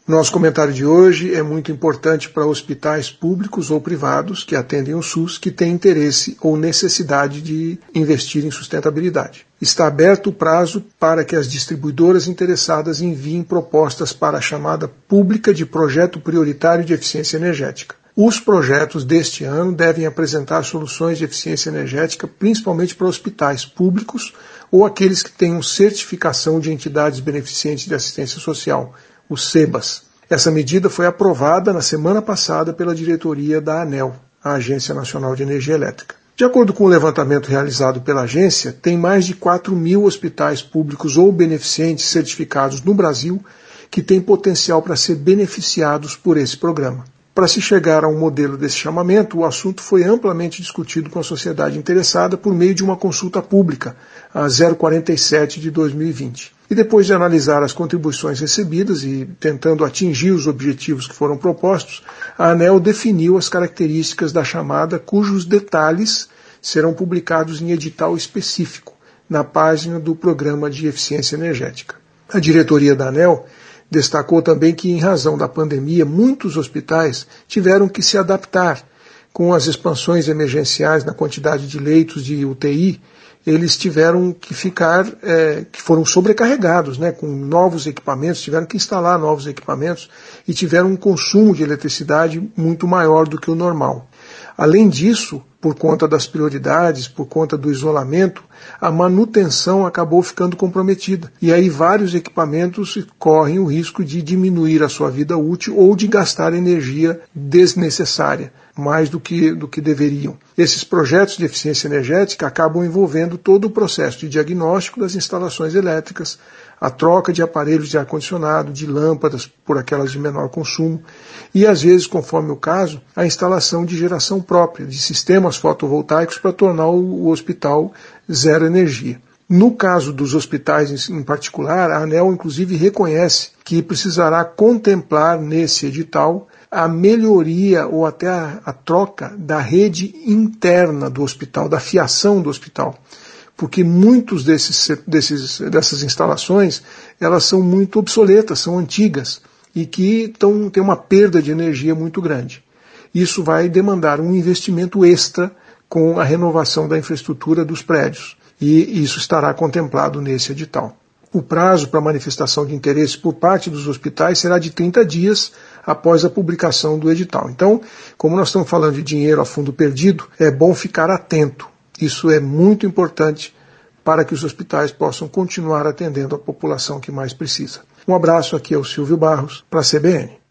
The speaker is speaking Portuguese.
Nosso comentário de hoje é muito importante para hospitais públicos ou privados que atendem o SUS que têm interesse ou necessidade de investir em sustentabilidade. Está aberto o prazo para que as distribuidoras interessadas enviem propostas para a chamada pública de Projeto Prioritário de Eficiência Energética. Os projetos deste ano devem apresentar soluções de eficiência energética principalmente para hospitais públicos ou aqueles que tenham certificação de entidades beneficentes de assistência social, os SEBAS. Essa medida foi aprovada na semana passada pela diretoria da ANEEL, a Agência Nacional de Energia Elétrica. De acordo com o levantamento realizado pela agência, tem mais de 4.000 hospitais públicos ou beneficentes certificados no Brasil que têm potencial para ser beneficiados por esse programa. Para se chegar a um modelo desse chamamento, o assunto foi amplamente discutido com a sociedade interessada por meio de uma consulta pública, a 047 de 2020. E depois de analisar as contribuições recebidas e tentando atingir os objetivos que foram propostos, a ANEEL definiu as características da chamada cujos detalhes serão publicados em edital específico, na página do Programa de Eficiência Energética. A diretoria da ANEEL destacou também que, em razão da pandemia, muitos hospitais tiveram que se adaptar. Com as expansões emergenciais na quantidade de leitos de UTI, eles tiveram que que foram sobrecarregados, com novos equipamentos, tiveram que instalar novos equipamentos e tiveram um consumo de eletricidade muito maior do que o normal. Além disso, por conta das prioridades, por conta do isolamento, a manutenção acabou ficando comprometida. E aí vários equipamentos correm o risco de diminuir a sua vida útil ou de gastar energia desnecessária, mais do que deveriam. Esses projetos de eficiência energética acabam envolvendo todo o processo de diagnóstico das instalações elétricas, a troca de aparelhos de ar-condicionado, de lâmpadas por aquelas de menor consumo e, às vezes, conforme o caso, a instalação de geração própria, de sistemas fotovoltaicos para tornar o hospital zero energia. No caso dos hospitais em particular, a ANEEL inclusive reconhece que precisará contemplar nesse edital a melhoria ou até a troca da rede interna do hospital, da fiação do hospital. Porque muitos dessas instalações elas são muito obsoletas, são antigas e que têm uma perda de energia muito grande. Isso vai demandar um investimento extra com a renovação da infraestrutura dos prédios e isso estará contemplado nesse edital. O prazo para manifestação de interesse por parte dos hospitais será de 30 dias após a publicação do edital. Então, como nós estamos falando de dinheiro a fundo perdido, é bom ficar atento. Isso é muito importante para que os hospitais possam continuar atendendo a população que mais precisa. Um abraço, aqui é o Silvio Barros, para a CBN.